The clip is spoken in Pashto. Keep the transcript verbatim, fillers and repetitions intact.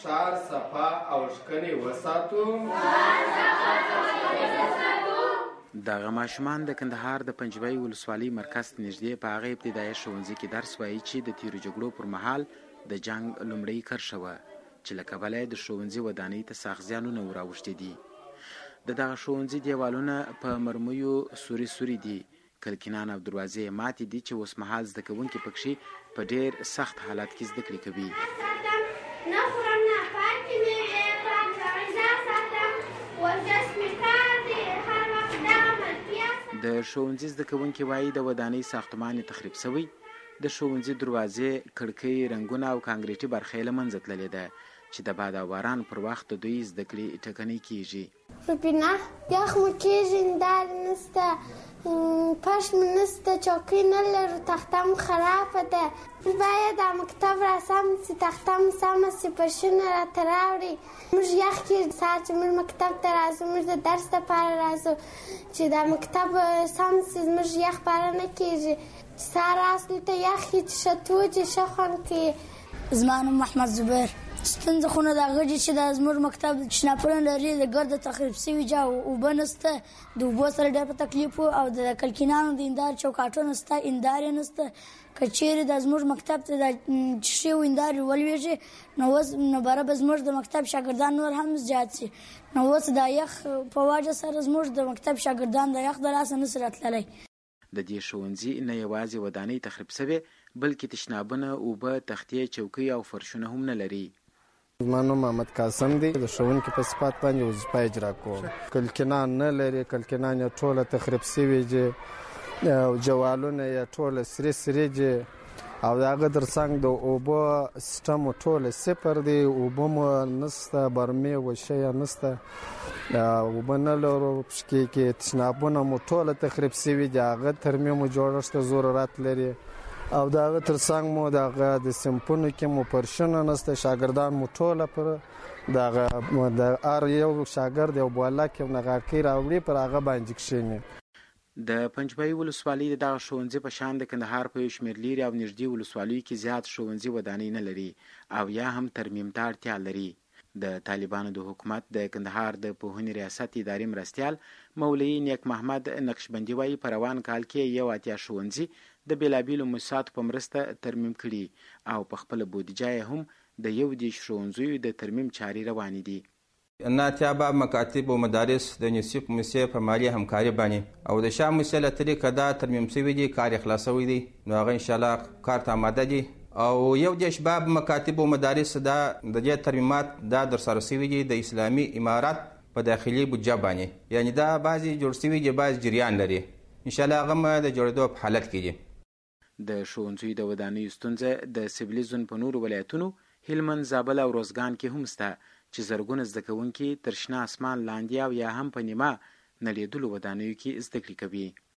ښار صفا او ښکلی وساتو. دغه ماشومان د کندهار د پنجوایي ولسوالۍ مرکز ته نږدې په هغه ابتدایي ښوونځي کې درس وایي چې د تیرو جګړو پر مهال د جنګ لومړۍ کرښه وه چې له کبله یې د ښوونځي ودانۍ ته سخت زیانونه وراوښتي دي. د دغه ښوونځي دیوالونه په مرمیو سوري سوري دي، کړکینان او دروازې یې ماتې دي چې اوس مهال زده کوونکي پکښې په ډېر سخت حالت کې زده کړې کوي. د ښوونځي زده کوونکي وایي د ودانۍ ساختمان یې تخریب شوی، د ښوونځي دروازې، کړکۍ، رنګونه او کانکریټي برخه یې له منځه تللې ده چې د باد او باران پر وخت د دوی زده کړې ټکنۍ کیږي. ربینا یخ مو کیږي، هندارې نشته، فرش مو نشته، چوکۍ نه لرو، تخته مو خرابه ده. باید دا مکتب را سم شي، تخته مو سمه شي، فرشونه راته راوړي. موږ یخ کیږي سهار چې موږ مکتب ته راځو، موږ د درس دپاره راځو چې دا مکتب سم شي، زموږ یخ باره نه کیږي. سهار راست دلته یخ کي چې ښه توجي، ښه خوند کوي. زما نوم محمد زبیر. ستونزه خو نه د هغه چې دا زموږ مکتب شناپونه لري، د ګرده تخریب شوي جا اوبه نشته، د اوبو سره ډېر په تکلیف و، او د کلکینانو د هندارې چوکاټونه شته، هندارې نشته. که چیرې د زموږ مکتب ته د ښې هندارې ولوېږي نو اوس نو بره به زموږ د مکتب شاګردان نور هم زیات شي. نو اوس د یخ په وجه سره زموږ د مکتب شاګردان د یخ د لاسه نشي راتللی. د دې ښوونځي نه یوازې ودانۍ تخریب شوې بلکې تشنابونه، اوبه، تختې، چوکۍ او فرشونه هم نه لري. زما نوم محمد قاسم دی، د ښوونکي په صفت باندې وظیفه اجرا کوم. کلکینان نه لري، کلکینان یې ټوله تخریب شوي دي، او جوالونه یې ټوله سرې سرې دي، او د هغه تر څنګ د اوبو سیسټم ټوله صفر دی، اوبه مو نشته، برمې وشی نشته، اوبه نه لرو. پشکې کې تشنابونه مو ټوله تخریب شوي دي، هغه ترمیم مو جوړښت ضرورت لري، او د هغه تر څنګ مو دغه د صنفونو کې مو فرشونه نشته. شاګردان مو ټوله پر دغه د هر یو شاګرد یو بولاک یو نغاړکۍ راوړي، پر هغه باندې کښېني. د پنجوایي ولسوالۍ د دغه ښوونځي په شان د کندهار په یو شمېر لیرې او نږدې ولسوالیو کې زیات ښوونځي ودانۍ نه لري او یا هم ترمیم ته اړتیا لري. د طالبانو د حکومت د کندهار د پوهنې ریاست اداري مرستیال مولوي نیک محمد نقشبندي وایي په روان کال کې یو اتیا ښوونځي د بېلابېلو موسساتو په مرسته ترمیم کړي او په خپله بودیجه یې هم د یو دېرش ښوونځیو د ترمیم چارې روانې دي. نه اتیا باب مکاتب و مدارس د یونیسف موسسې په مالي همکاري باندې او د شاه موسسې له طریقه دا ترمیم شوي دي، کار یې خلاصوی دی، نو هغه انشاءالله کار ته آماده دي. او یو دېرش باب مکاتب و مدارس دا د دې ترمیمات دا درسره شوي دي د اسلامي امارات په داخلي بودجه باندې، یعنې دا بعضې جوړ شوي دي، بعض جریان لري، انشاءالله هغه هم د جوړېدو په حالت کې دي. د ښوونځیو د ودانیو ستونزه د سویلي زون په نورو ولایتونو هلمند، زابل او روزګان کې هم شته چې زرګونه زده کوونکي تر شنه اسمان لاندې او یا هم په نیمه نړېدلو ودانیو کې زده کړې کوي.